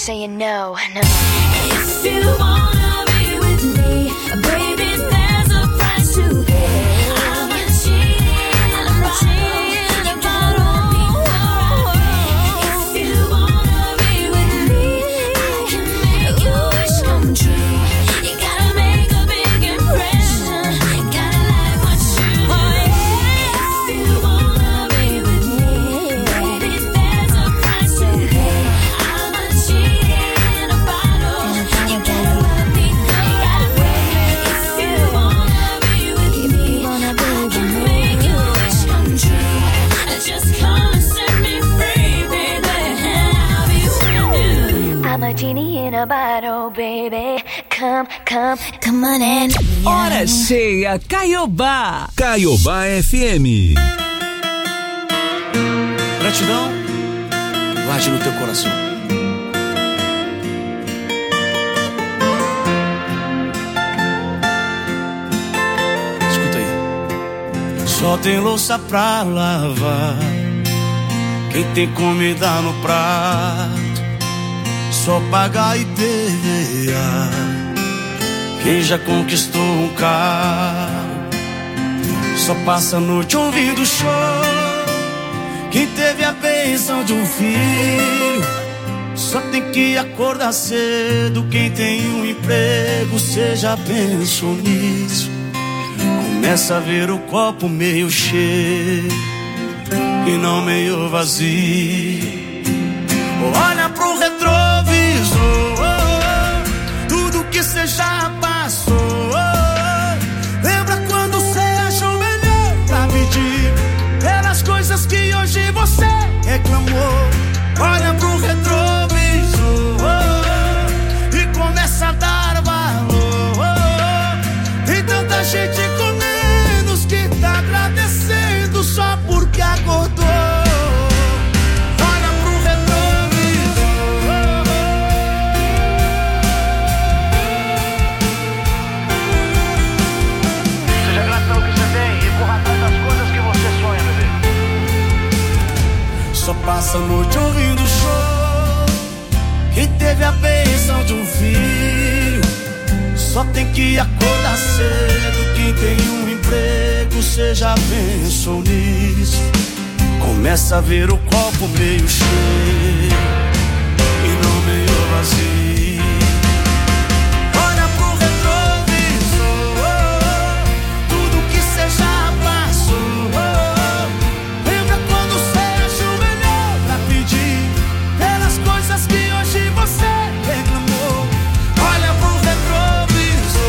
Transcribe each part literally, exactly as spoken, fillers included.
saying no, no. If you wanna be with me, baby, there's a price to pay. I'm a cheating, I'm a cheating about all me. If you wanna be with me, I can make your wish come true. You gotta make a big impression. Gotta like what you do. If you wanna be with me, baby, there's a price to pay. I'm a cheating about all. You gotta let me know. If you wanna be with me, I can make your wish come true. Just come and set me free, baby. I'll be with you. I'm a genie in a bottle, baby. Come, come, come on in. Hora cheia, Caiobá. Caiobá F M. Gratidão, guarde no teu coração. Escuta aí. Só tem louça pra lavar, quem tem comida no prato, só pagar e perrear, quem já conquistou um carro, só passa a noite ouvindo show, quem teve a bênção de um filho, só tem que acordar cedo, quem tem um emprego, cê já pensou nisso? Começa a ver o copo meio cheio e não meio vazio. Olha pro retrovisor, tudo que cê já passou. Lembra quando cê achou melhor pra pedir pelas coisas que hoje você reclamou. Olha pro retrovisor e começa a dar valor. Tem tanta gente com menos que tá agradecendo só porque acordou. Só passa a noite ouvindo show, quem teve a bênção de um filho, só tem que acordar cedo, quem tem um emprego, cê já pensou nisso? Começa a ver o copo meio cheio e não meio vazio. Olha pro retrovisor, tudo que cê já passou. Que hoje você reclamou. Olha pro retrovisor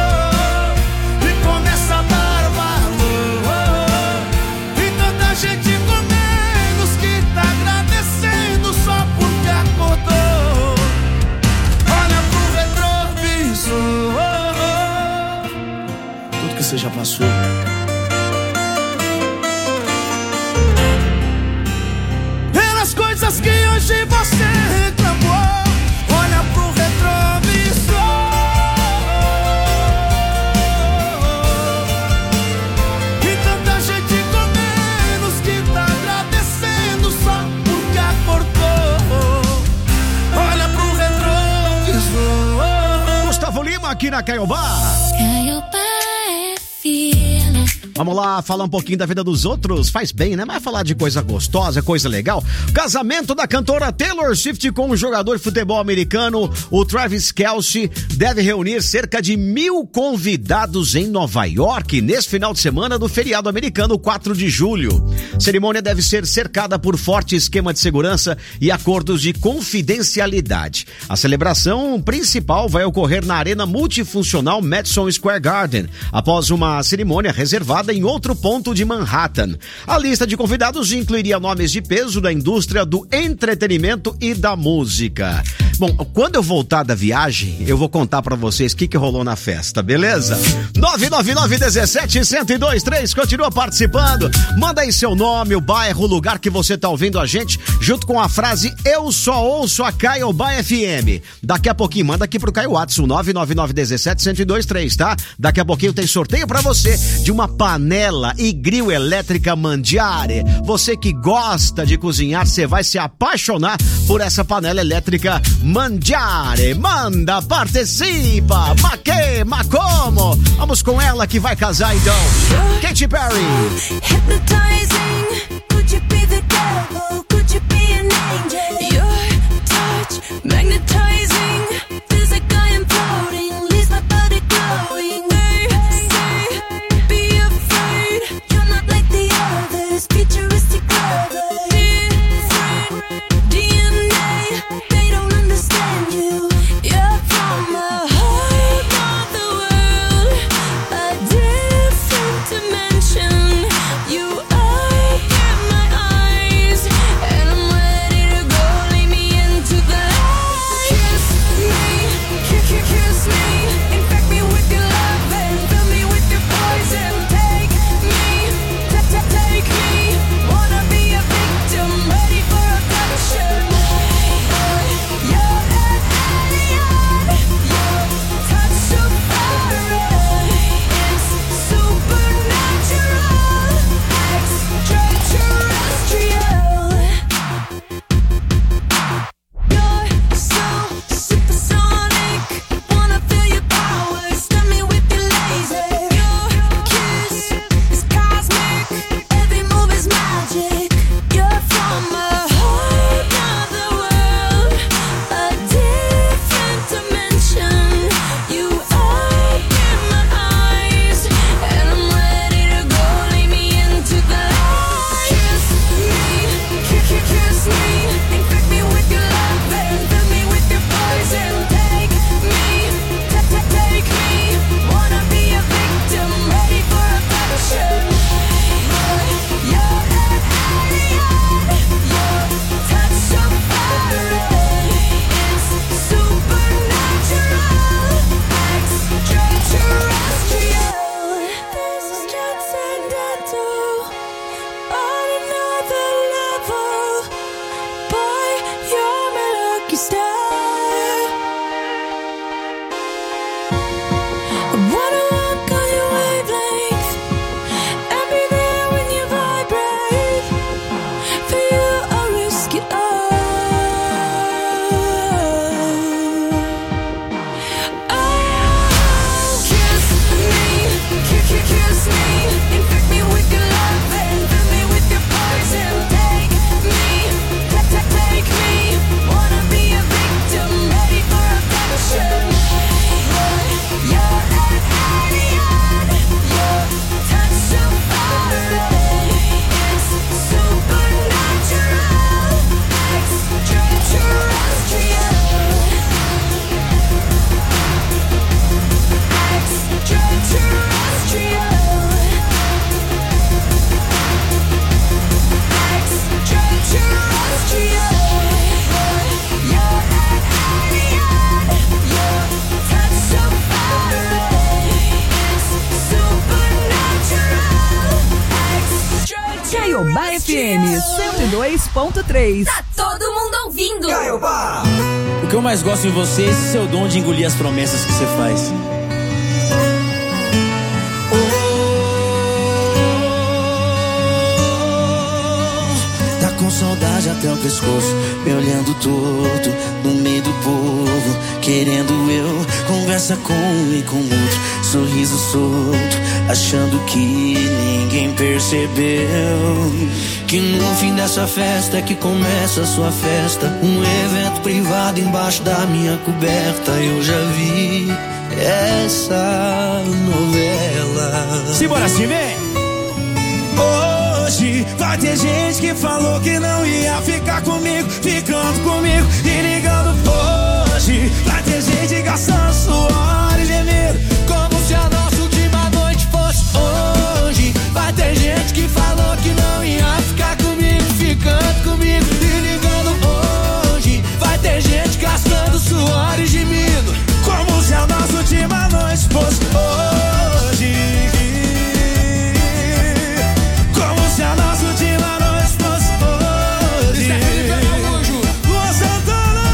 e começa a dar valor. Tem tanta gente com menos que tá agradecendo só porque acordou. Olha pro retrovisor, tudo que você já passou. Pelas coisas que hoje você reclamou. Olha pro retrovisor e tanta gente com menos que tá agradecendo só porque acordou. Olha pro retrovisor. Gustavo Lima aqui na Caiobá. Caiobá F M. Vamos lá falar um pouquinho da vida dos outros, faz bem, né? Mas falar de coisa gostosa, coisa legal. Casamento da cantora Taylor Swift com o jogador de futebol americano, o Travis Kelce, deve reunir cerca de mil convidados em Nova York nesse final de semana do feriado americano, quatro de julho. A cerimônia deve ser cercada por forte esquema de segurança e acordos de confidencialidade. A celebração principal vai ocorrer na arena multifuncional Madison Square Garden, após uma cerimônia reservada em outro ponto de Manhattan. A lista de convidados incluiria nomes de peso da indústria do entretenimento e da música. Bom, quando eu voltar da viagem, eu vou contar pra vocês o que, que rolou na festa, beleza? nove nove nove, um sete, um zero dois três, continua participando. Manda aí seu nome, o bairro, o lugar que você tá ouvindo a gente, junto com a frase "Eu só ouço a Caiobá F M". Daqui a pouquinho, manda aqui pro Caio Watson, nove nove nove, um sete, um zero dois três, tá? Daqui a pouquinho tem sorteio pra você de uma panela e grill elétrica Mangiare. Você que gosta de cozinhar, você vai se apaixonar por essa panela elétrica Mangiare. Manda, participa. Ma que, ma como? Vamos com ela que vai casar então. Katy Perry. Hypnotizing, could you be the devil? Could you be an angel? Your touch, magnetizing, feels like I am floating, leaves my body glowing. They say, be afraid, you're not like the others, futuristic lovers. Different D N A, they don't understand you. You're from a whole other world, a different dimension. You open my eyes, and I'm ready to go. Lead me into the light. Kiss me, kiss, kiss, kiss me, infect me with your love and fill me with your poison. Take me, ta- ta- take me. Wanna be a victim, ready for abduction. You're an alien, your touch so foreign. It's supernatural, extraterrestrial. You're so supersonic, wanna feel your power, stun me with your laser. Your kiss is cosmic, every move is magic. You're from a whole other world, a different dimension. You open my eyes, and I'm ready to go. Lead me into the light. Kiss me, kiss, kiss, kiss me, infect me with your love and fill me with your poison. Take me, ta- ta- take me. Wanna be a victim, ready for abduction. You're an alien, your touch so foreign. It's supernatural, extraterrestrial. This is transcendental, on another level. Boy, you're my lucky star. I wanna walk on your wavelength and be there when you vibrate. For you, I'll risk it all. Oh, kiss me, kiss, kiss, kiss me, infect me with your love and fill me with your poison. Take me, ta- ta- take me. Wanna be a victim, ready for abduction. You're an alien, your touch so foreign. It's supernatural, extraterrestrial. Extraterrestrial. Extraterrestrial. You're an alien, your touch so foreign. It's supernatural, extraterrestrial. Caiobá F M cento e dois ponto três. Tá todo mundo ouvindo. O que eu mais gosto em você é esse seu dom de engolir as promessas que você faz. Tá com saudade até o pescoço, me olhando torto no meio do povo, querendo eu conversa com um e com outro, sorriso solto, achando que ninguém percebeu que no fim dessa festa é que começa a sua festa, um evento privado embaixo da minha coberta. Eu já vi essa novela. Simbora, assim, vem! Hoje vai ter gente que falou que não ia ficar comigo, ficando comigo e ligando. Hoje vai ter gente gastando suor e gemido, como se a nossa última noite fosse hoje. Vai ter gente que falou que não ia ficar comigo, ficando comigo e ligando. Hoje vai ter gente gastando suor e gemido, como se a nossa última noite fosse hoje. Como se a nossa última noite fosse hoje. Luan Santana.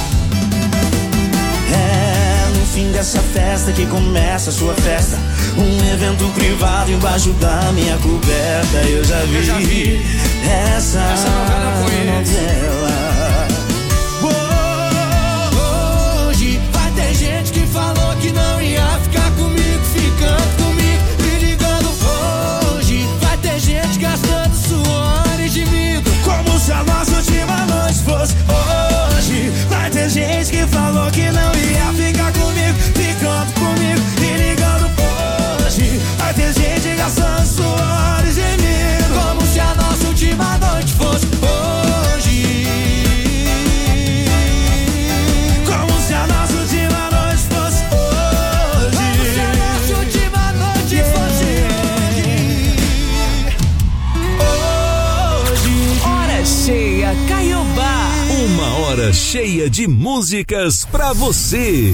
É no fim dessa festa que começa a sua festa, um evento privado embaixo da minha coberta. Eu já vi, eu já vi. Essa, essa novela foi novela. Oh, Agenda cheia de músicas pra você.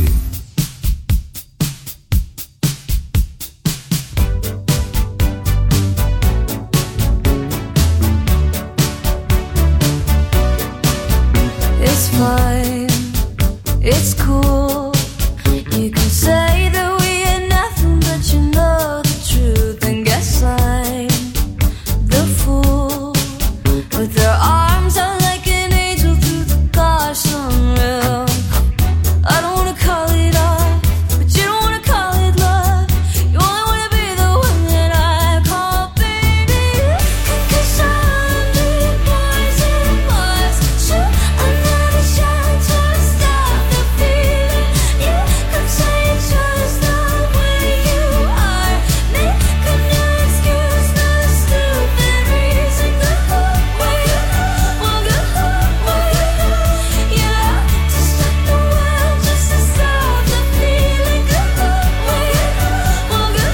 It's fine, it's cool. You can say that we ain't nothing, but you know the truth. And guess I'm the fool with their arms out like an angel through the gosh unreal. I don't wanna call it art, but you don't wanna call it love. You only wanna be the one that I call baby. Cause a hundred boys and Mars shoot another shot to stop the feeling. You could say it's just the way you are. Make a new excuse, no stupid reason. Go where you want, go where you yeah, to stop the world, just to stop the feeling. Go where you want, go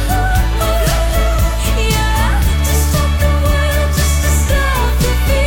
where yeah, to stop the world, just to stop the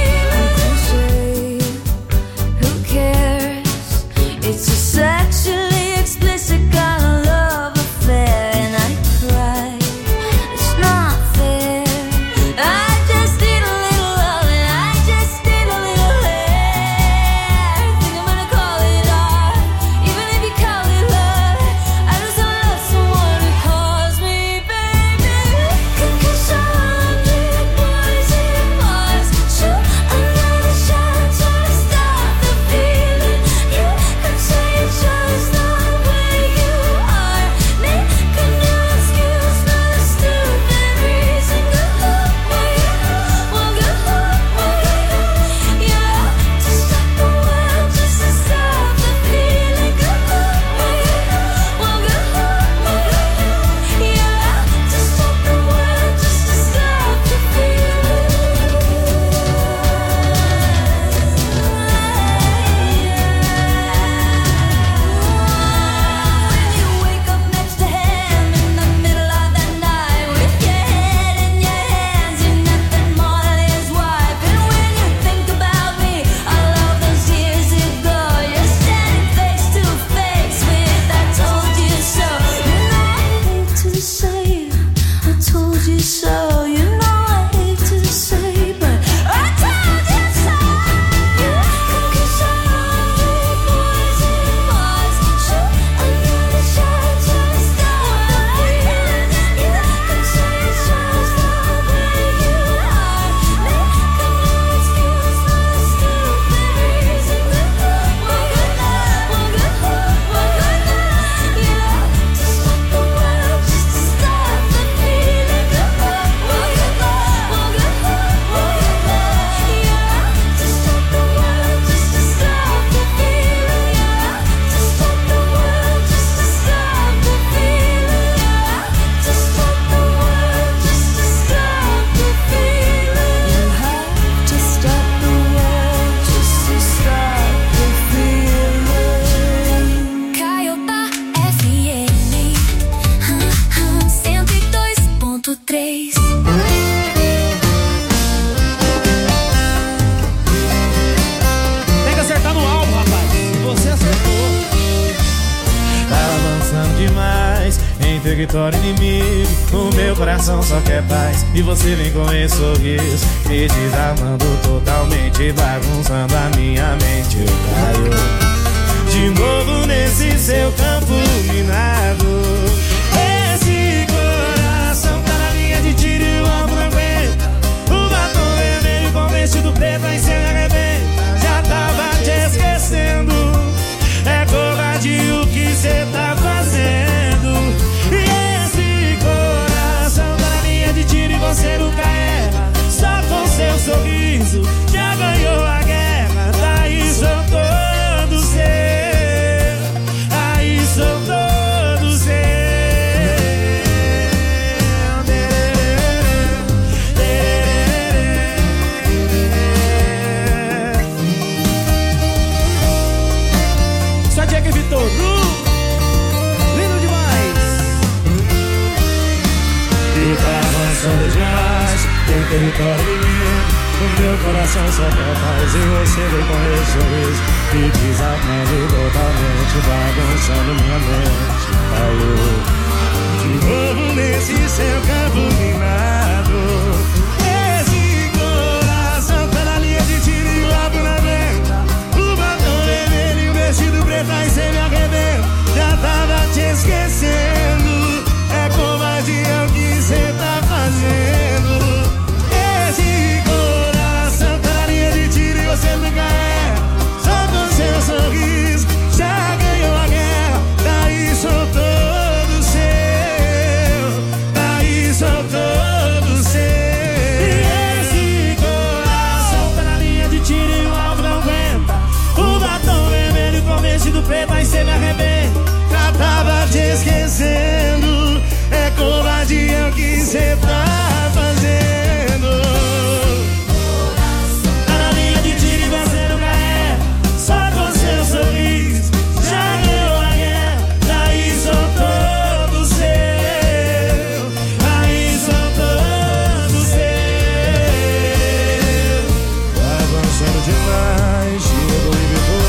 feeling. Who cares? It's a sexually explicit kind of love affair, and I cry. It's not fair. I just need a little love, and I just need a little hair. Think I'm gonna call it art, even if you call it love. I just wanna love someone who calls me baby. Cause a hundred boys and Mars shoot another shot to stop the feeling. You could say it's just the way you are. Make a new excuse, no stupid reason. Go where you want, go where yeah, to stop the world, just to stop the feeling. Go where you want, go yeah, to stop the world, just to stop the feeling. When you wake up next to him in the middle of the night with your head in your hands, you're nothing more than his wife. And when you think about me, all of those years ago, you're standing face to face with I told you so. You know I hate to say it, I told you so. You know I hate to say, but I told you so. Cause a hundred boys and Mars shoot another shot to stop the feeling. You could say it's just the way you are. Make a new excuse, no stupid reason. Go where you want, go yeah, to stop the world, just to stop the feeling. Go where you want, go yeah, to stop the world, just to stop the feeling. Yeah, to stop the world, just to stop the feeling. Yeah, to stop the world, just to stop the feeling. You have to stop the world, just to stop the feeling. Caiota F M cento e dois ponto três. Tem que acertar no alvo, rapaz. Você acertou. Tá avançando demais em território inimigo. O meu coração só quer paz. E você vem com esse sorriso me desarmando totalmente, bagunçando a minha mente. Eu caio de novo nesse seu campo minado. Esse coração tá na linha de tiro e o ombro não aguenta. O batom vermelho com vestido preto aí cê arrebenta. Já tava te esquecendo. É covardia o que cê tá fazendo. E esse coração tá na linha de tiro e você nunca erra. Só com seu sorriso já ganhou a guerra. Daí sou todo seu. Aí sou todo seu. Só Jack Vitor, lindo demais. E tá avançando demais, tem território inimigo. O meu coração só quer paz e você vem com esse sorriso me desarmando totalmente, bagunçando minha mente. Falou de novo nesse seu campo minado. Esse coração tá na linha de tiro e o rabo na venta. O batom vermelho e o vestido preto, aí cê me arrebenta. Já tava te esquecendo, é covardia o que cê tá fazendo. Esse coração tá na linha de tiro e você nunca é. Só com seu sorriso já ganhou a guerra. Daí sou todo seu, daí sou todo seu. Esse coração tá na linha de tiro e o alvo não aguenta. O batom vermelho com vestido preto, aí cê me arrebenta. Já tava te esquecendo, é covardia o que cê tá fazendo. Tá na linha de tiro e você nunca é. Só com seu sorriso já ganhou a guerra. Daí sou todo seu, daí sou todo seu. Avançando demais, chegou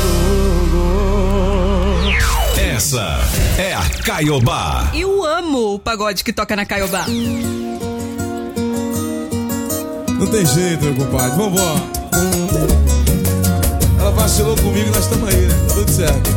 e Vitor Hugo. Essa é a Caiobá. Eu amo o pagode que toca na Caiobá. Não tem jeito, meu compadre, vambora. Ela vacilou comigo, nós estamos aí, né? Tudo certo.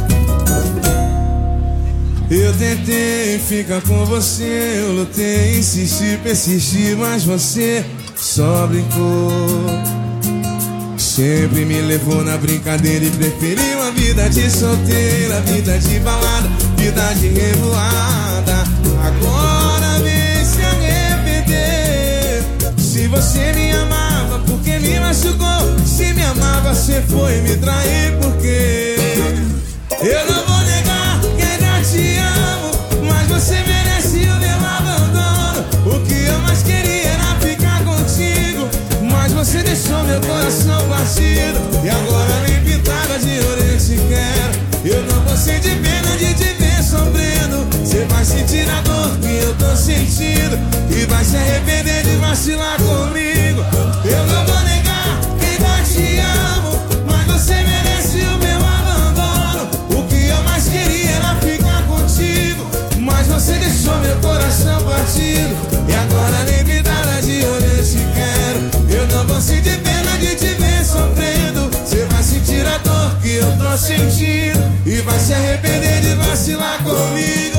Eu tentei ficar com você, eu lutei, insisti, persisti, mas você só brincou. Sempre me levou na brincadeira e preferiu a vida de solteira, vida de balada, vida de revoada. Agora vem se arrepender. Se você me amava, porque me machucou? Se me amava, você foi me trair, porque eu não vou negar que ainda te amo, mas você merece o meu abandono. O que eu mais queria era ficar contigo, mas você deixou meu coração partido. E agora nem pintada de ouro eu te quero. Eu não vou sentir pena de te ver sofrendo. Você vai sentir a dor que eu tô sentindo e vai se arrepender de vacilar comigo. Eu não vou negar que ainda te amo, mas você merece o meu abandono. O que eu mais queria era ficar contigo, mas você deixou meu coração partido. E agora nem pintada de ouro eu te quero. Eu não vou sentir pena de te ver sofrendo. Você vai sentir a dor que eu tô sentindo e vai se arrepender de vacilar comigo.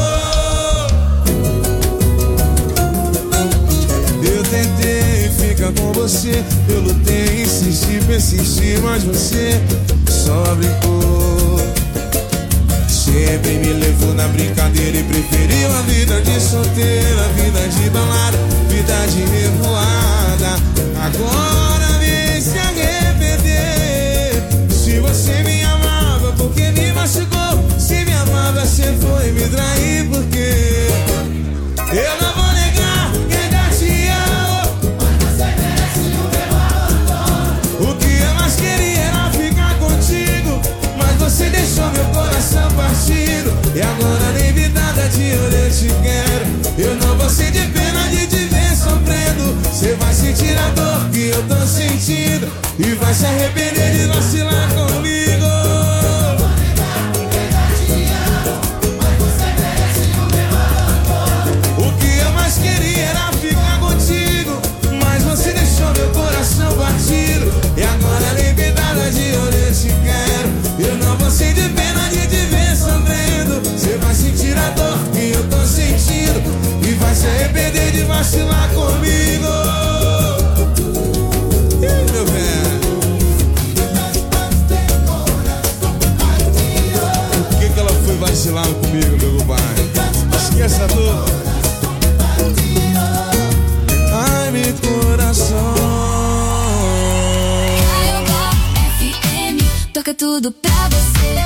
Eu tentei ficar com você, eu lutei, insisti, persisti, mas você só brincou. Sempre me levou na brincadeira e preferiu a vida de solteira, vida de balada, vida de revoada. Agora vem se arrepender. Se você me amava, porque me machucou? Se me amava, você foi me trair, porque eu não vou negar que ainda te amo, mas você merece o meu abandono. O que eu mais queria era ficar contigo, mas você deixou meu coração partido. E agora nem vidada de ouro eu te quero. Eu não vou sentir pena de te ver sofrendo. Você vai sentir a dor que eu tô sentindo e vai se arrepender de vacilar comigo. O que eu mais queria era ficar contigo, mas você deixou meu coração partido. E agora nem vidada de ouro eu te quero. Eu não vou sentir pena de te ver sofrendo. Você vai sentir a dor que eu tô sentindo e vai se arrepender de vacilar comigo. E aí, meu velho? Por que que ela foi vacilar comigo, meu compadre? Esqueça a dor. Ai, meu coração. Caiobá F M, toca tudo pra você.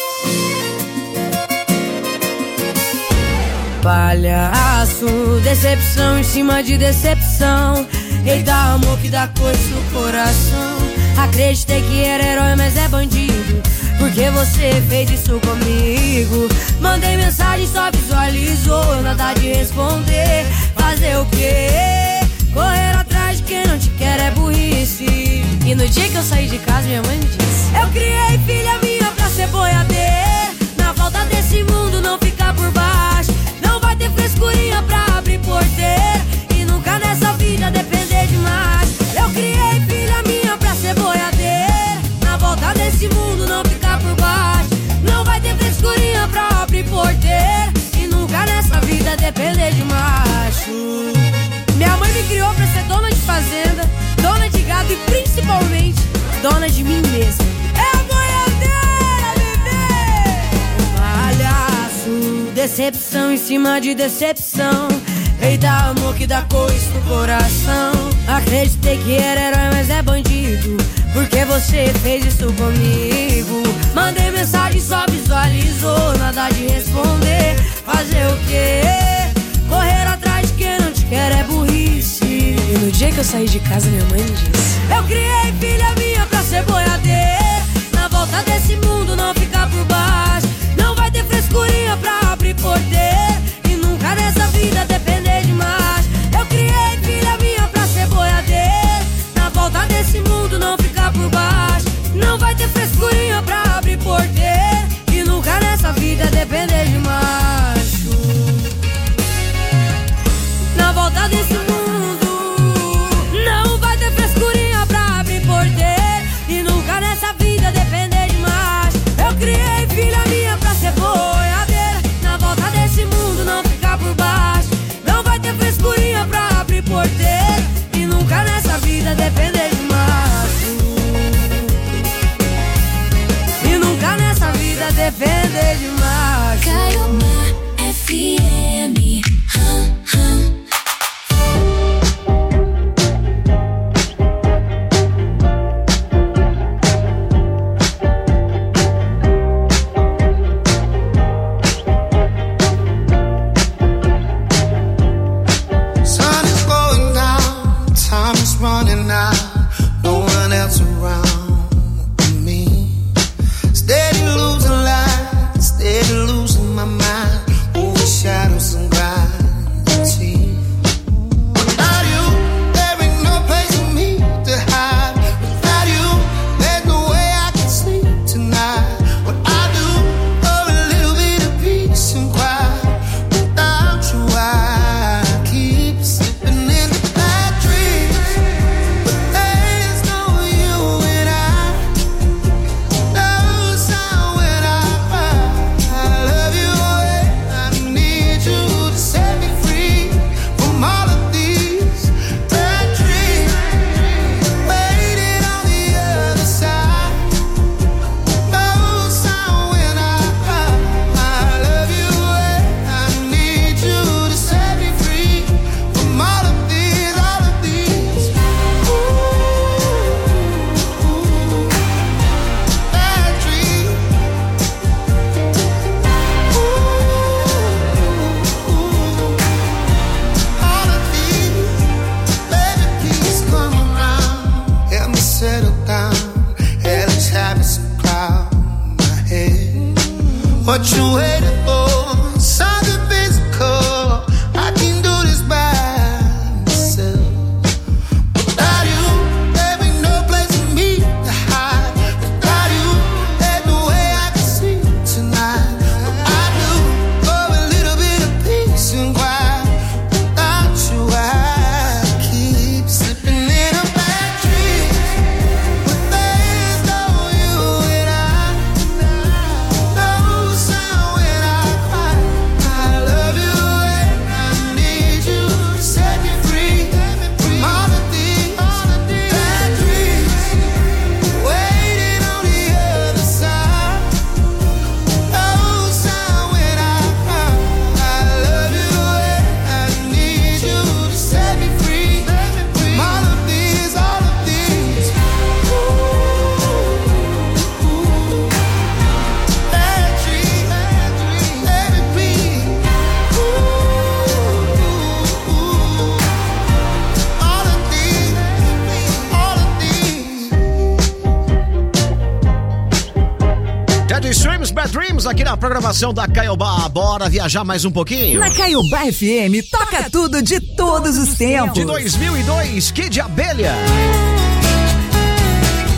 Palhaço, decepção em cima de decepção. Eita, amor que dá coisa no coração. Acreditei que era herói, mas é bandido. Porque você fez isso comigo. Mandei mensagem, só visualizou. Eu nada de responder. Fazer o quê? Correr atrás de quem não te quer é burrice. dia que eu saí de casa, minha mãe me disse: eu criei filha minha pra ser boiadeira. Na volta desse mundo não ficar por baixo. Não vai ter frescurinha pra abrir porteira. E nunca nessa vida depender de mais. Eu criei filha minha pra ser boiadeira. Na volta desse mundo não ficar por baixo. Não vai ter frescurinha pra abrir porteira. E nunca nessa vida depender de macho. Minha mãe me criou pra ser dona de fazenda, dona de gado e principalmente dona de mim mesma. É a boiadeira, bebê! Palhaço, decepção em cima de decepção. Eita, amor que dá coisa no coração. Acreditei que era herói, mas é bandido. Porque você fez isso comigo. Mandei mensagem, só visualizou. Nada de responder. Fazer o quê? Correr atrás de quem não te quer é burrice. E no dia que eu saí de casa, minha mãe me disse: eu criei filha minha pra ser boiadeira. Na volta desse mundo não ficar por baixo. Não vai ter frescurinha pra abrir porteira. E nunca nessa vida depender de mais. Eu criei filha minha pra ser boiadeira. Na volta desse mundo não ficar por baixo. Não vai ter frescurinha pra abrir porteira. E nunca nessa vida depender de macho. Na volta desse mundo não vai ter frescurinha pra abrir porteira. E nunca nessa vida depender de macho. Eu criei filha minha pra ser boiadeira. Na volta desse mundo não ficar por baixo. Não vai ter frescurinha pra abrir porteira. E nunca nessa vida depender de macho. E nunca nessa vida depender de macho. Caiobá F M. Hum, hum. Running out, no one else around me. Steady losing light, steady losing my mind. Over shadows and gravity. Without you, there ain't no place for me to hide. Without you, there's no way I can sleep tonight. What I do for a little bit of peace and quiet. Without you, I keep slipping in the bad dreams. What you waiting for? Something physical. I can do this by myself. Without you, there ain't no place for me to hide. Without you, there's no way I can sleep tonight. What I do for a little bit of peace and quiet. Without you, I keep slipping in a bad dream. But there's no you and I. No sound when I cry. I love you and I need you to set me free from all of these bad dreams. Waiting on the other side. No sound when I cry. I love you and I need you to set me free from all of these, all of these. Bad dreams, let it be. All of these, all of these. Dead Streams, Bad Dreams, aqui na programação da Caiobá. Bora viajar mais um pouquinho? Na Caiobá F M, toca tudo de todos os tempos. De dois mil e dois, Kid Abelha.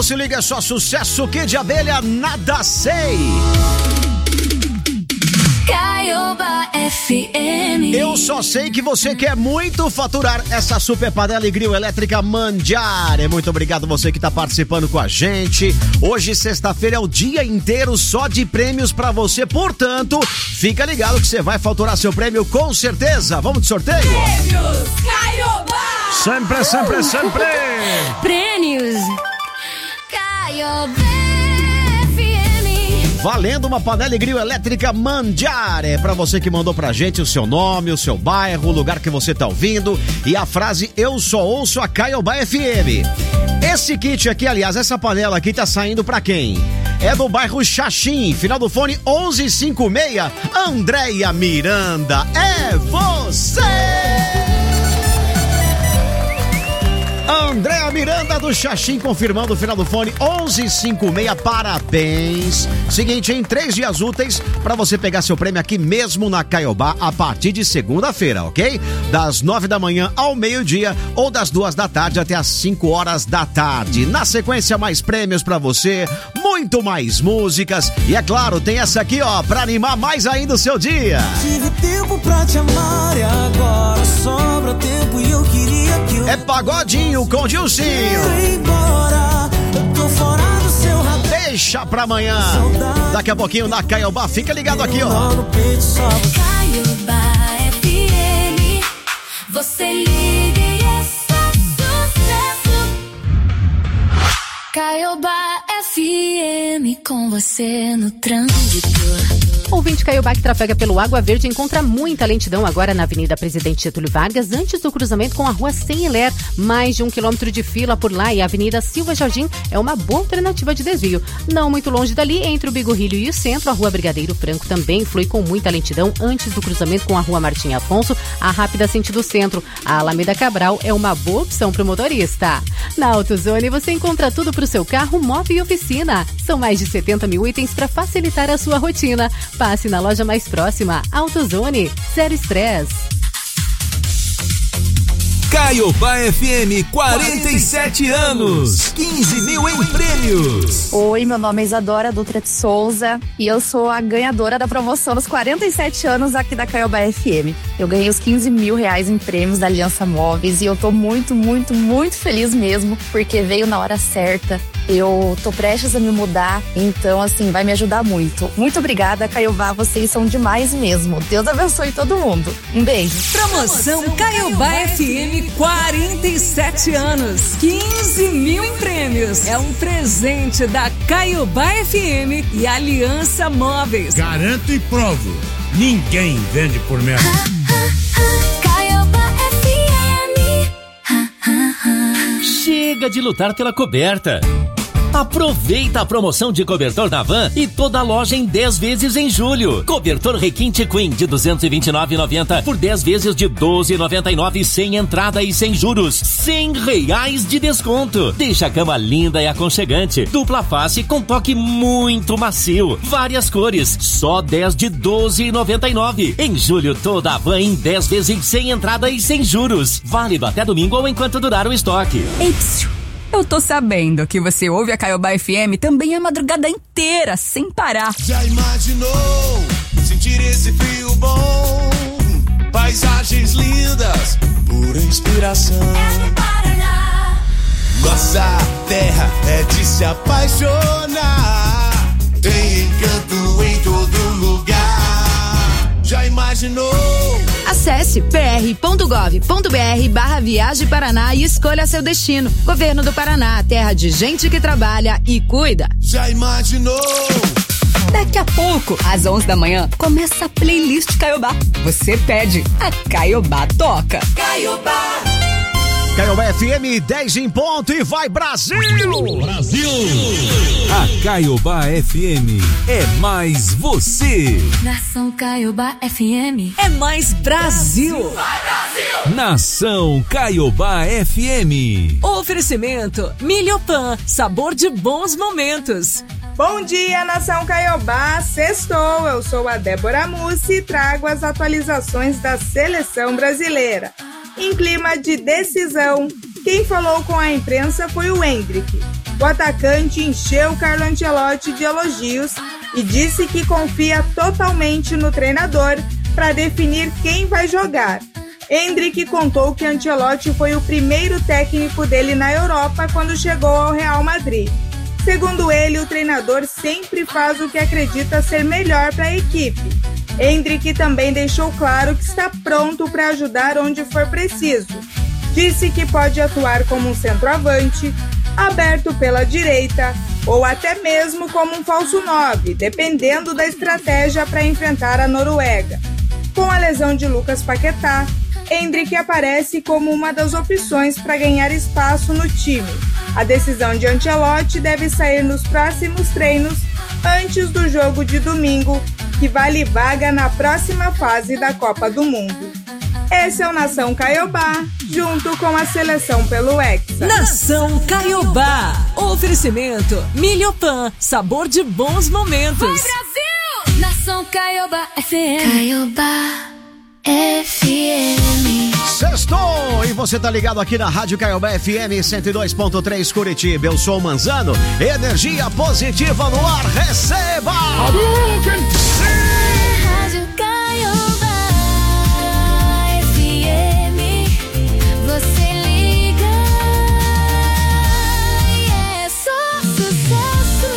se liga, é só sucesso. Kid de Abelha, Nada Sei. Caioba F M. Eu só sei que você quer muito faturar essa super panela e grill elétrica Mangiare. Muito obrigado você que tá participando com a gente. Hoje, sexta-feira, é o dia inteiro só de prêmios pra você. Portanto, fica ligado que você vai faturar seu prêmio com certeza. Vamos de sorteio? Prêmios Caioba! Sempre, sempre, sempre! Prêmios Caioba F M. Valendo uma panela e grill elétrica Mangiare. Pra você que mandou pra gente o seu nome, o seu bairro, o lugar que você tá ouvindo e a frase "Eu só ouço a Caioba F M". Esse kit aqui, aliás, essa panela aqui tá saindo pra quem? É do bairro Xaxim, final do fone onze cinquenta e seis, Andréia Miranda. É você! Andréa Miranda do Xaxim confirmando o final do fone onze cinquenta e seis, parabéns. Seguinte, em três dias úteis pra você pegar seu prêmio aqui mesmo na Caioba a partir de segunda-feira, ok? Das nove da manhã ao meio-dia ou das duas da tarde até as cinco horas da tarde. Na sequência, mais prêmios pra você, muito mais músicas e, é claro, tem essa aqui, ó, pra animar mais ainda o seu dia. Tive tempo pra te amar e agora sobra tempo e eu queria que eu... É Pagodinho com Dilcinho. Embora, eu tô fora do seu radar. Deixa pra amanhã. Daqui a pouquinho na Caioba, fica ligado aqui, ó. Caioba F M. Você liga e é só sucesso. Caioba F M com você no trânsito. Ouvinte Caioba que trafega pelo Água Verde encontra muita lentidão agora na Avenida Presidente Getúlio Vargas, antes do cruzamento com a Rua Sem-Hiler. Mais de um quilômetro de fila por lá e a Avenida Silva Jardim é uma boa alternativa de desvio. Não muito longe dali, entre o Bigorrilho e o centro, a Rua Brigadeiro Franco também flui com muita lentidão antes do cruzamento com a Rua Martim Afonso, a rápida sentido centro. A Alameda Cabral é uma boa opção para o motorista. Na AutoZone você encontra tudo para o seu carro, moto e oficina. São mais de setenta mil itens para facilitar a sua rotina. Passe na loja mais próxima. AutoZone, zero estresse. Caioba F M, quarenta e sete anos, quinze mil em prêmios. Oi, meu nome é Isadora Dutra de Souza e eu sou a ganhadora da promoção dos quarenta e sete anos aqui da Caioba F M. Eu ganhei os quinze mil reais em prêmios da Aliança Móveis e eu tô muito, muito, muito feliz mesmo, porque veio na hora certa. Eu tô prestes a me mudar, então assim, vai me ajudar muito. Muito obrigada, Caioba, vocês são demais mesmo. Deus abençoe todo mundo. Um beijo. Promoção Caioba F M, quarenta e sete anos, quinze mil em prêmios. É um presente da Caioba F M e Aliança Móveis. Garanto e provo, ninguém vende por menos. Caioba F M. Chega de lutar pela coberta. Aproveita a promoção de cobertor da Van e toda a loja em dez vezes em julho. Cobertor Requinte Queen de duzentos e vinte e nove reais e noventa centavos por dez vezes de doze reais e noventa e nove centavos sem entrada e sem juros. cem reais de desconto. Deixa a cama linda e aconchegante. Dupla face com toque muito macio. Várias cores. Só dez de doze reais e noventa e nove centavos. Em julho, toda a Van em dez vezes sem entrada e sem juros. Válido até domingo ou enquanto durar o estoque. Ei, psiu. Eu tô sabendo que você ouve a Caioba F M também a madrugada inteira, sem parar. Já imaginou sentir esse frio bom? Paisagens lindas, pura inspiração. É no Paraná. Nossa terra é de se apaixonar. Tem encanto em todo lugar. Já imaginou? Acesse p r ponto gov ponto b r barra Viagem Paraná e escolha seu destino. Governo do Paraná, terra de gente que trabalha e cuida. Já imaginou? Daqui a pouco, às onze da manhã, começa a playlist Caioba. Você pede, a Caioba toca. Caioba. Caioba F M, dez em ponto e vai Brasil! Brasil! A Caioba F M é mais você. Nação Caioba F M. É mais Brasil. Vai Brasil! Nação Caioba F M. Oferecimento Milhopan, sabor de bons momentos. Bom dia, Nação Caiobá, sextou, eu sou a Débora Mussi e trago as atualizações da Seleção Brasileira. Em clima de decisão, quem falou com a imprensa foi o Endrick. o atacante encheu Carlo Ancelotti de elogios e disse que confia totalmente no treinador para definir quem vai jogar. Endrick contou que Ancelotti foi o primeiro técnico dele na Europa quando chegou ao Real Madrid. Segundo ele, o treinador sempre faz o que acredita ser melhor para a equipe. Endrick também deixou claro que está pronto para ajudar onde for preciso. Disse que pode atuar como um centroavante, aberto pela direita ou até mesmo como um falso nove, dependendo da estratégia para enfrentar a Noruega. Com a lesão de Lucas Paquetá, Endrick aparece como uma das opções para ganhar espaço no time. A decisão de Ancelotti deve sair nos próximos treinos, antes do jogo de domingo, que vale vaga na próxima fase da Copa do Mundo. Esse é o Nação Caiobá, junto com a seleção pelo Hexa. Nação Caiobá. Oferecimento Milhopan, sabor de bons momentos. Vai, Brasil! Nação Caiobá F M. Caiobá F M. Sextou! E você tá ligado aqui na Rádio Caiobá F M cento e dois ponto três Curitiba. Eu sou o Manzano. Energia positiva no ar. Receba! Rádio Caiobá F M. Você liga e é só sucesso.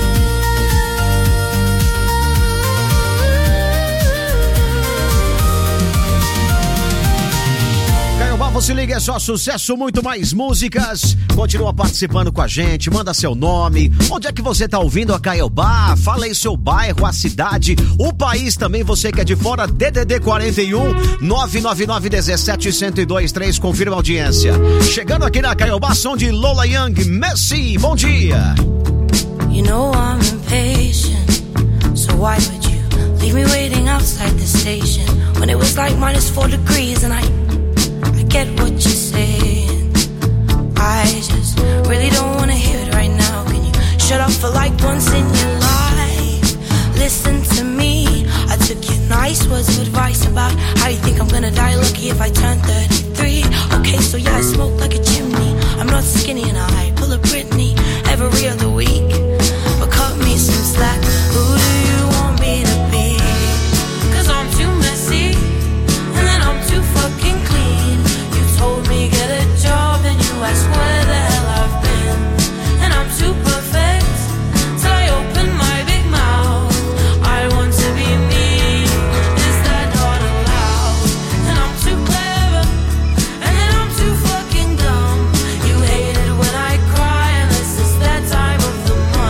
Caiobá, você liga, é só sucesso, muito mais músicas. Continua participando com a gente, manda seu nome. Onde é que você tá ouvindo a Caiobá? Fala aí seu bairro, a cidade, o país também, você que é de fora. D D D quarenta e um, nove nove nove, dezessete, cento e dois, três, confirma a audiência. Chegando aqui na Caiobá, som de Lola Young, Messi, bom dia. You know I'm impatient, so why would you leave me waiting outside the station when it was like minus four degrees and I I get what you're saying. I just really don't wanna hear it right now. Can you shut up for like once in your life? Listen to me. I took your nice words of advice about how you think I'm gonna die lucky if I turn thirty-three. Okay, so yeah, I smoke like a chimney. I'm not skinny and I pull a Britney every other week. But cut me some slack. Who do you want me to be? Cause I'm too messy and then I'm too fucking clean. Told me get a job and you ask where the hell I've been. And I'm too perfect till I open my big mouth. I want to be me, is that not allowed? And I'm too clever and then I'm too fucking dumb. You hate it when I cry unless it's that time of the month.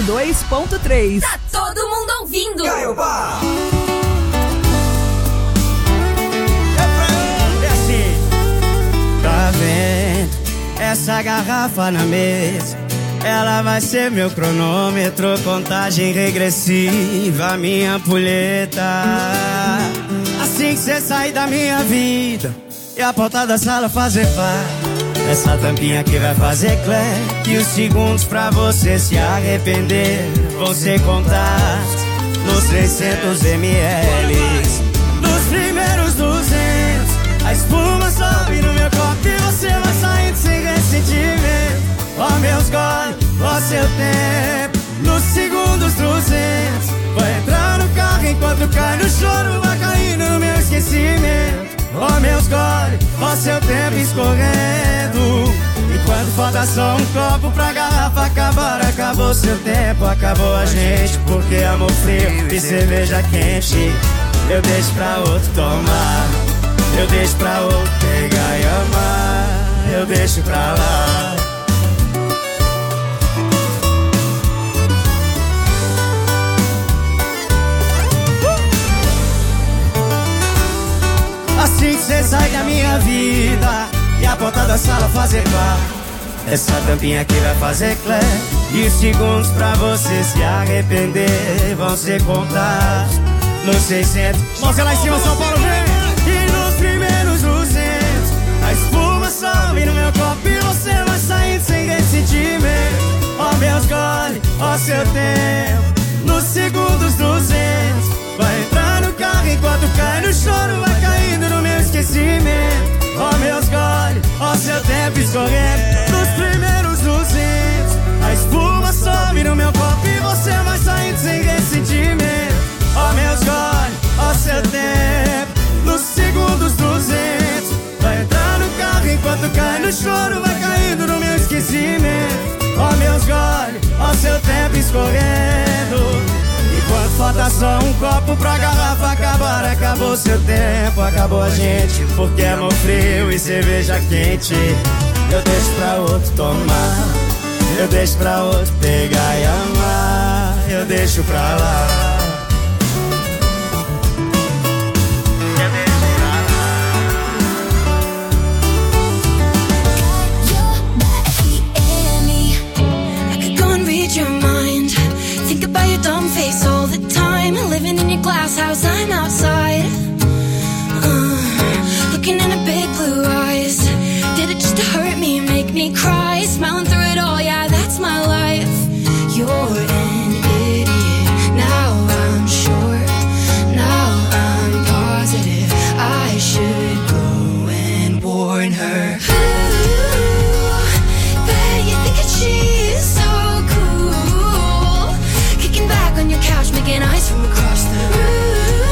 e dois ponto três. Tá todo mundo ouvindo. Caiobá. É assim. Tá vendo essa garrafa na mesa? Ela vai ser meu cronômetro, contagem regressiva, minha ampulheta. Assim que cê sair da minha vida e a porta da sala fazer pá, essa tampinha que vai fazer clack. E os segundos pra você se arrepender vão ser contados nos trezentos mililitros. Nos primeiros duzentos, a espuma sobe no meu copo e você vai saindo sem ressentimento. Ó meus goles, ó seu tempo. Nos segundos duzentos, vai entrar no carro enquanto cai no choro, vai caindo no meu esquecimento. Ó meus goles, ó seu tempo escorrendo. E quando falta só um copo pra garrafa acabar, acabou seu tempo, acabou a gente. Porque amor frio e cerveja quente eu deixo pra outro tomar, eu deixo pra outro pegar e amar, eu deixo pra lá. Assim que cê sai da minha vida e a porta da sala fazer pá, essa tampinha aqui vai fazer clé. E os segundos pra você se arrepender vão ser contados nos seiscentos. Mostra lá em cima, São Paulo, vem! E nos primeiros duzentos, a espuma sobe no meu copo e você vai saindo sem ressentimento. Ó meus goles, ó seu tempo. Nos segundos duzentos, vai entrar no carro enquanto cai no choro, vai caindo no meu esquecimento. Ó meus goles, ó seu tempo escorrendo. Nos primeiros duzentos, a espuma sobe no meu copo e você vai saindo sem ressentimento. Ó meus goles, ó seu tempo. Nos segundos duzentos, vai entrar no carro enquanto cai no choro, vai caindo no meu esquecimento. Ó meus goles, ó seu tempo escorrendo. Enquanto falta só um copo pra garrafa acabar, acabou seu tempo, acabou a gente. Porque amor frio e cerveja quente eu deixo pra outro tomar, eu deixo pra outro pegar e amar, eu deixo pra lá. Your mind, think about your dumb face all the time. Living in your glass house, I'm outside. Uh, looking in her big blue eyes. Did it just to hurt me, make me cry? Smiling through it all, yeah, that's my life. You're an idiot. Now I'm sure. Now I'm positive. I should go and warn her. Ooh, bet you think that she's so cool. Kicking back on your couch, making eyes from across the room.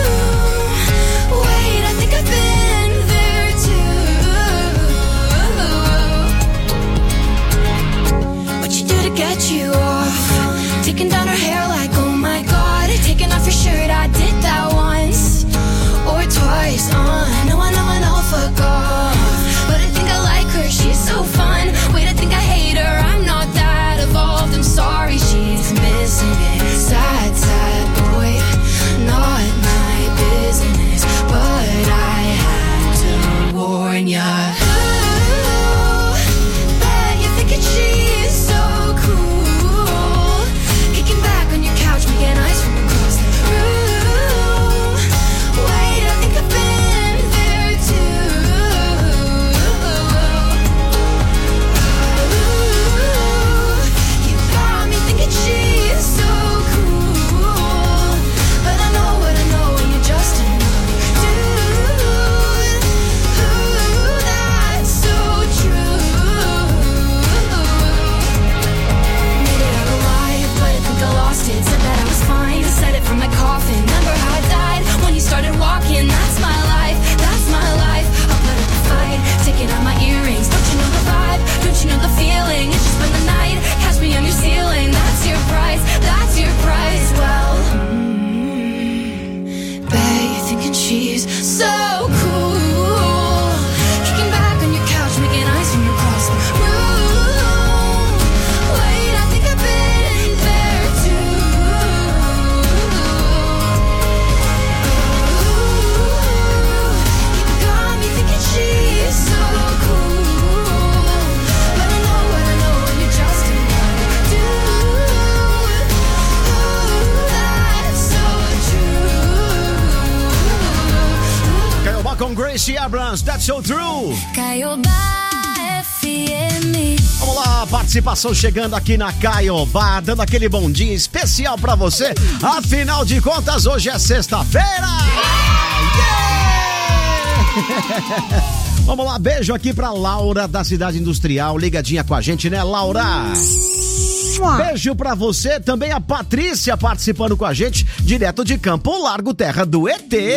com Gracie Abrams, That's So True. Caiobá F M. Vamos lá, participação chegando aqui na Caiobá, dando aquele bom dia especial pra você. Afinal de contas, hoje é sexta-feira. Yeah! Vamos lá, beijo aqui pra Laura da Cidade Industrial, ligadinha com a gente, né, Laura? Beijo pra você, também a Patrícia participando com a gente, direto de Campo Largo, terra do E T.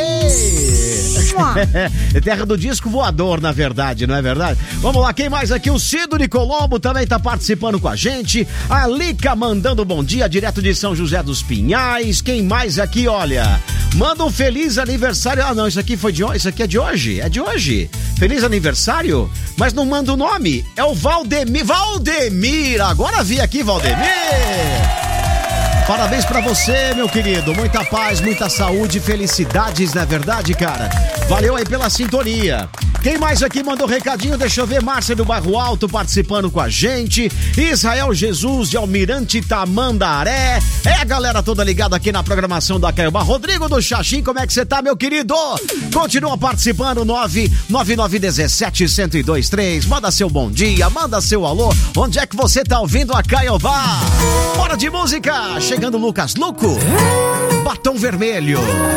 É terra do disco voador, na verdade, não é verdade? Vamos lá, quem mais aqui? O Cido de Colombo também tá participando com a gente. A Lica mandando bom dia, direto de São José dos Pinhais. Quem mais aqui, olha? Manda um feliz aniversário. Ah, não, isso aqui foi de hoje, isso aqui é de hoje, é de hoje. Feliz aniversário, mas não manda o nome. É o Valdemir, Valdemir, agora vi aqui, Valdemir. Parabéns pra você, meu querido. Muita paz, muita saúde, felicidades, não é verdade, cara? Valeu aí pela sintonia. Quem mais aqui mandou recadinho? Deixa eu ver. Márcia do Bairro Alto participando com a gente. Israel Jesus de Almirante Tamandaré. É a galera toda ligada aqui na programação da Caiobá. Rodrigo do Xaxim, como é que você tá, meu querido? Continua participando. nove nove nove um sete, um zero dois três. Manda seu bom dia, manda seu alô. Onde é que você tá ouvindo a Caiobá? Bora de música. Chegando Lucas Luco. Batom Vermelho.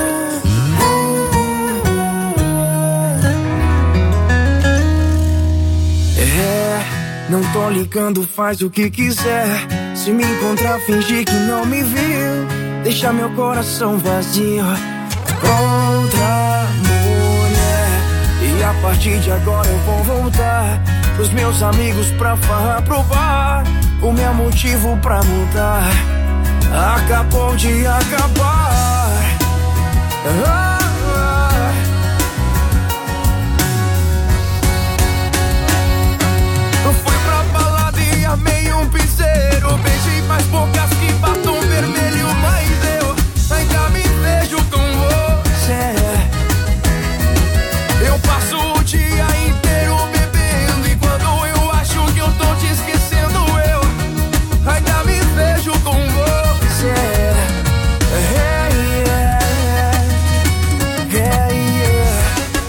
Não tô ligando, faz o que quiser. Se me encontrar, fingir que não me viu. Deixa meu coração vazio contra mulher. E a partir de agora eu vou voltar pros meus amigos pra farra, pro bar. O meu motivo pra mudar acabou de acabar. Ah. Amei um piseiro, beijei mais bocas que batom vermelho, mas eu ainda me vejo com você. Eu passo o dia inteiro bebendo e quando eu acho que eu tô te esquecendo, eu ainda me vejo com você. Hey, yeah, yeah, yeah.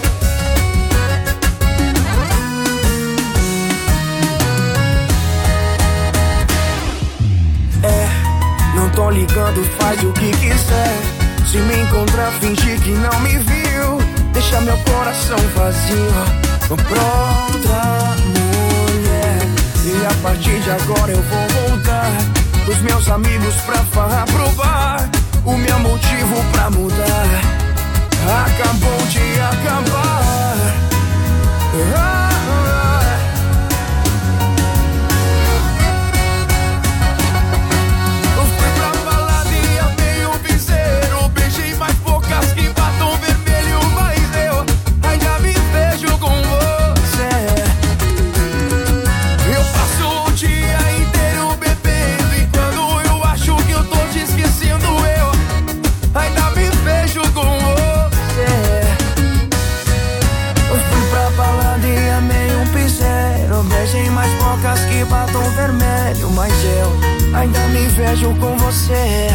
Tô ligando, faz o que quiser. Se me encontrar, fingir que não me viu. Deixa meu coração vazio pra outra mulher. E a partir de agora eu vou voltar pros meus amigos pra farra, pro bar. O meu motivo pra mudar acabou de acabar. Ah. Beijei mais bocas que batom vermelho, mas eu ainda me vejo com você.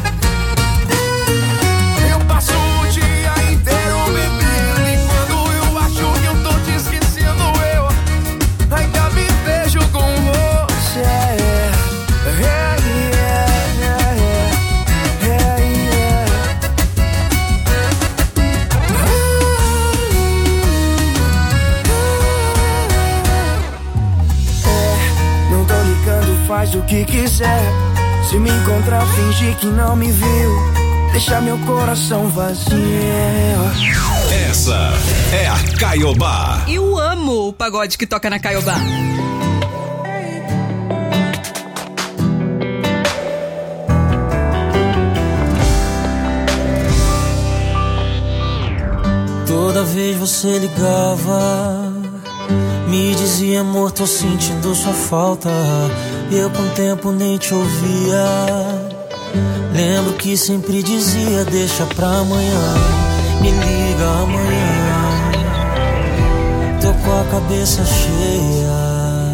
Eu passo o dia inteiro bebendo e quando eu acho que eu tô te esquecendo, eu ainda me vejo com você. Yeah, yeah, yeah, yeah, yeah. Não tô ligando, faz o que quiser. Se me encontrar, fingir que não me viu. Deixa meu coração vazio. Essa é a Caiobá. Eu amo o pagode que toca na Caiobá. Toda vez você ligava, me dizia, amor, tô sentindo sua falta. Eu com o tempo nem te ouvia. Lembro que sempre dizia, deixa pra amanhã, me liga amanhã. Tô com a cabeça cheia.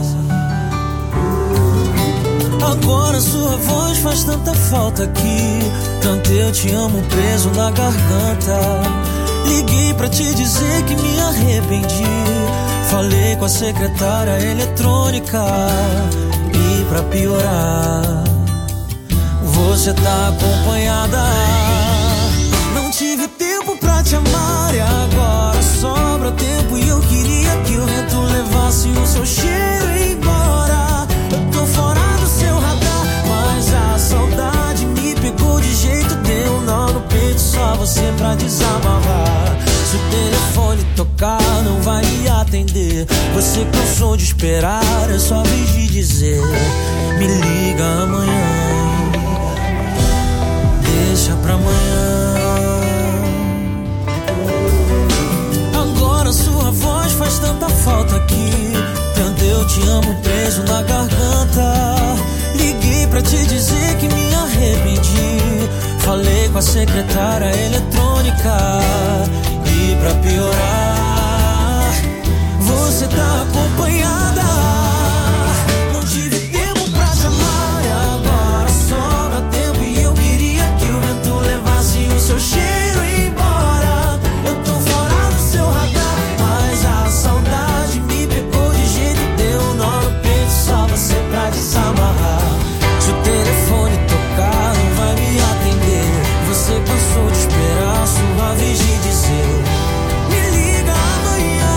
Agora sua voz faz tanta falta aqui. Tanto eu te amo preso na garganta. Liguei pra te dizer que me arrependi. Falei com a secretária eletrônica. E pra piorar, você tá acompanhada. Não tive tempo pra te amar e agora sobra tempo. E eu queria que o vento levasse o seu cheiro embora. Eu tô fora do seu radar, mas a saudade me pegou de jeito. Deu um nó no peito, só você pra desamarrar. Se o telefone tocar, não vai me atender. Você cansou de esperar, é só vez de dizer: me liga amanhã, deixa pra amanhã. Agora sua voz faz tanta falta aqui. Tanto eu te amo preso na garganta. Liguei pra te dizer que me arrependi. Falei com a secretária eletrônica. E pra piorar, você tá acompanhada. Não tive tempo pra te amar e agora sobra tempo. E eu queria que o vento levasse o seu cheiro embora. Eu tô fora do seu radar, mas a saudade me pegou de jeito. Deu um nó no peito, só você pra desamarrar. Se o telefone tocar, não vai me atender. Você cansou de esperar, sua vez de dizer: me liga amanhã,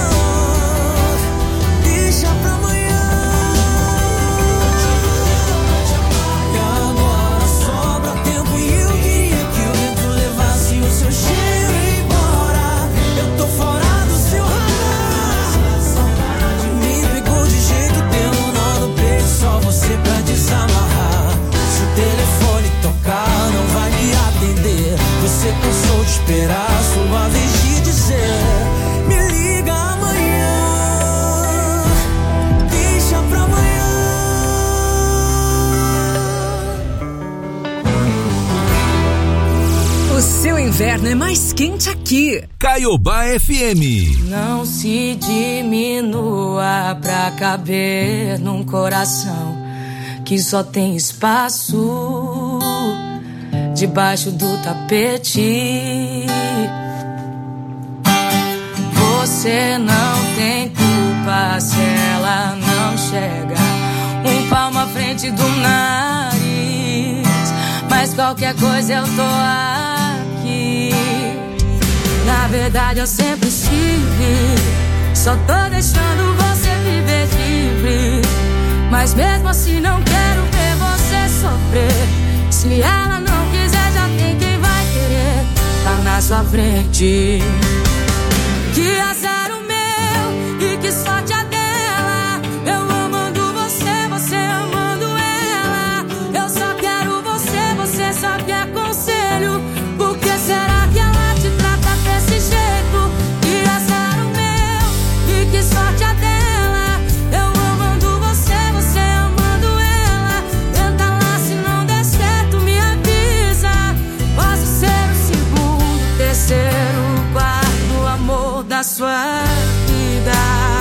deixa pra amanhã. E agora sobra tempo e eu queria que o vento levasse o seu cheiro embora. Eu tô fora do seu radar, me pegou de jeito, deu um nó no peito, só você pra desamarrar. Se o telefone tocar, não vai me atender. Você cansou de esperar, sua vez de dizer: me liga amanhã, deixa pra amanhã. O seu inverno é mais quente aqui. Caiobá F M. Não se diminua pra caber num coração que só tem espaço debaixo do tapete. Você não tem culpa se ela não chega um palmo à frente do nariz. Mas qualquer coisa eu tô aqui. Na verdade eu sempre estive, só tô deixando você viver livre. Mas mesmo assim não quero ver você sofrer. Se ela não quiser, já tem quem vai querer. Tá na sua frente. Que azar o meu e que sorte a dela. Eu amando você, você amando ela. Eu só quero você, você só quer conselho. Por que será que ela te trata desse jeito? Que azar o meu e que sorte a dela. Eu amando você, você amando ela. Tenta lá, se não der certo, me avisa. Posso ser o segundo, terceiro, quarto amor da sua vida.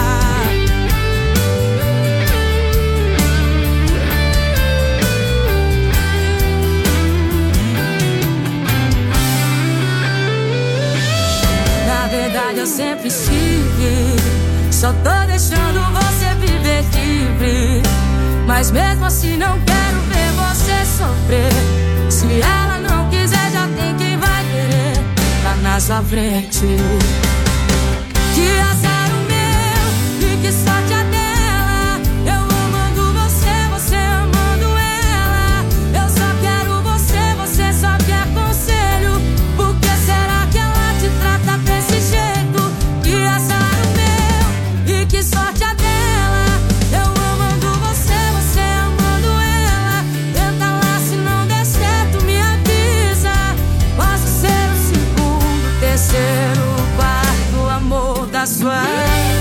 Na verdade eu sempre estive, só tô deixando você viver livre. Mas mesmo assim não quero ver você sofrer. Se ela não quiser, já tem quem vai querer. Tá na sua frente. Que azar o meu e que sorte a dela. Eu amando você, você amando ela. Eu só quero você, você só quer conselho. Por que será que ela te trata desse jeito? Que azar o meu e que sorte a dela. Eu amando você, você amando ela. Tenta lá, se não der certo, me avisa. Posso ser o segundo, terceiro, quarto amor da sua vida.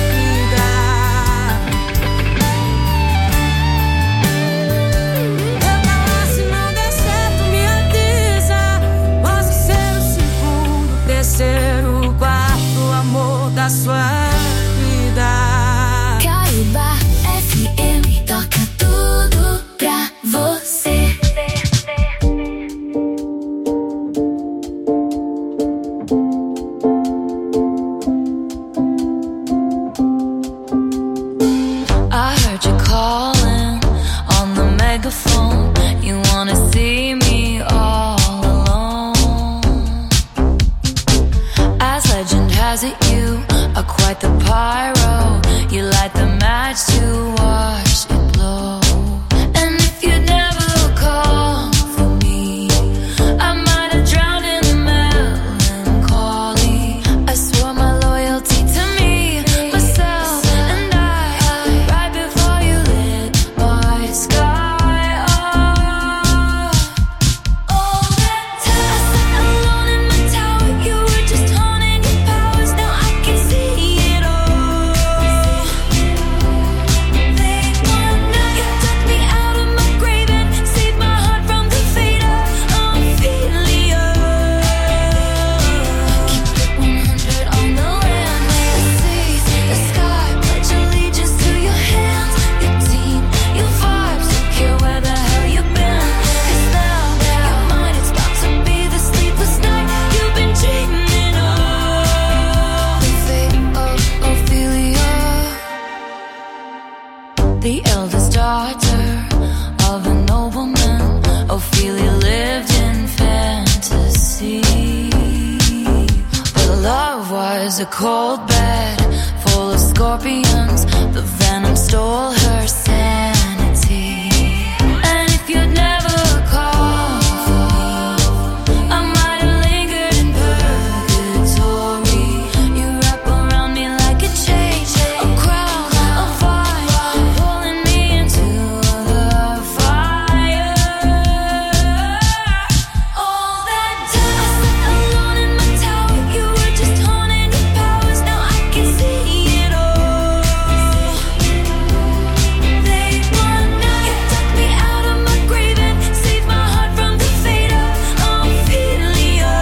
Tenta lá, se não der certo, me avisa. Posso ser o segundo, terceiro, quarto amor da sua vida. Caiobá F M toca tudo pra você. closet, you are quite the pyro. You light the match to watch it blow. And if you never call for me, I might have drowned in the melancholy. I swore my loyalty to me, myself, and I. Right before you lit my sky up. All that time I sat alone in my tower, you were just honing your powers. Now I can see it all. They wonder you took me out of my grave and saved my heart from the fate of Ophelia. Keep it one hundred on the land, lay the seas, the sky, pledge allegiance to your hands, your team, your vibes. Don't care where the hell you've been, 'cause now your mind is about to be the sleepless night you've been dreaming of. The fate of Ophelia, the eldest daughter of a nobleman. Ophelia lived in fantasy, but her love was a cold bed full of scorpions. The venom stole her sanity. And if you'd never called for me, I might have lingered in purgatory. You wrap around me like a chain, a crown, a vine, pulling me into the fire. All that time I sat alone in my tower, you were just honing your powers. Now I can see it all. They wonder you took me out of my grave and saved my heart from the fate of Ophelia.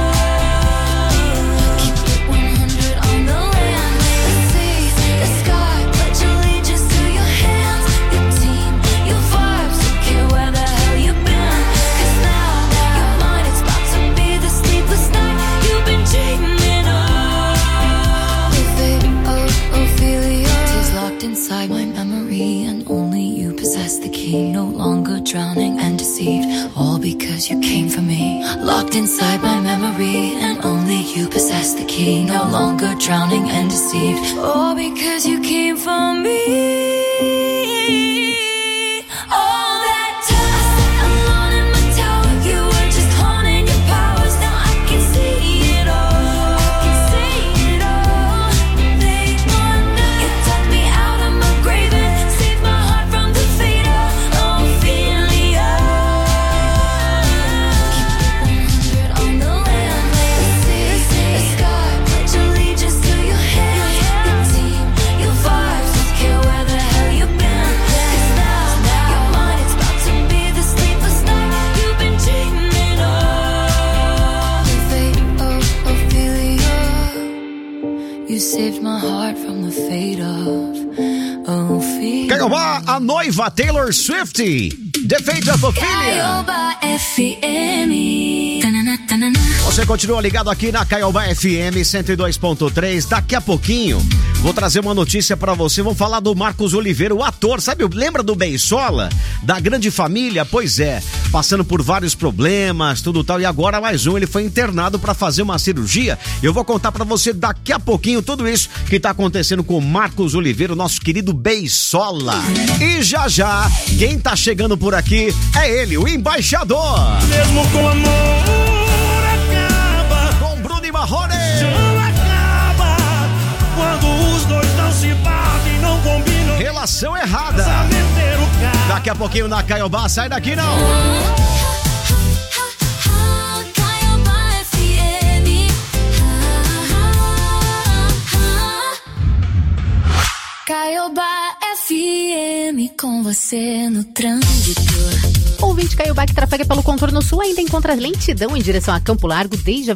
Keep it one hundred on the land, lay the seas, the sky, pledge allegiance to your hands, your team, your vibes. Don't care where the hell you've been, 'cause now your mind is about to be the sleepless night you've been dreaming of. The fate of Ophelia, tears locked inside my memory, and only you possess the key. No longer drowning and deceived, all because you came for me. Locked inside my memory, and only you possess the key. No longer drowning and deceived, all because you came for me. All that time I sat alone in my tower, you were just honing your powers. Now I can see it all. I can see it all. They wonder you took me out of my grave and saved my heart from the fate of Ophelia. Keep it one hundred on the land, lay the seas, the sky, pledge allegiance to your hands, your team, your vibes. Don't care where the hell you've been, 'cause now your mind is about to be the sleepless night you've been dreaming of. The fate of Ophelia, you saved my heart from the fate of Ophelia. Caiobá, a noiva Taylor Swift. The Fate of Ophelia. Caiobá F M. Tanana, tanana. Você continua ligado aqui na Caiobá F M cento e dois ponto três. Daqui a pouquinho vou trazer uma notícia pra você. Vamos falar do Marcos Oliveira, o ator. Sabe, lembra do Beisola? Da Grande Família? Pois é, passando por vários problemas, tudo tal. E agora mais um, ele foi internado pra fazer uma cirurgia. Eu vou contar pra você daqui a pouquinho tudo isso que tá acontecendo com o Marcos Oliveira, o nosso querido Beisola. E já já, quem tá chegando por aqui é ele, o embaixador. Mesmo com amor acaba, com Bruno e Marrone. Acaba quando os dois não se batem, não combinam. Relação errada. Daqui a pouquinho na Caiobá, sai daqui não. Caiobá F M, com você no trânsito. Ouvinte Caiobá que trafega pelo contorno sul ainda encontra lentidão em direção a Campo Largo desde a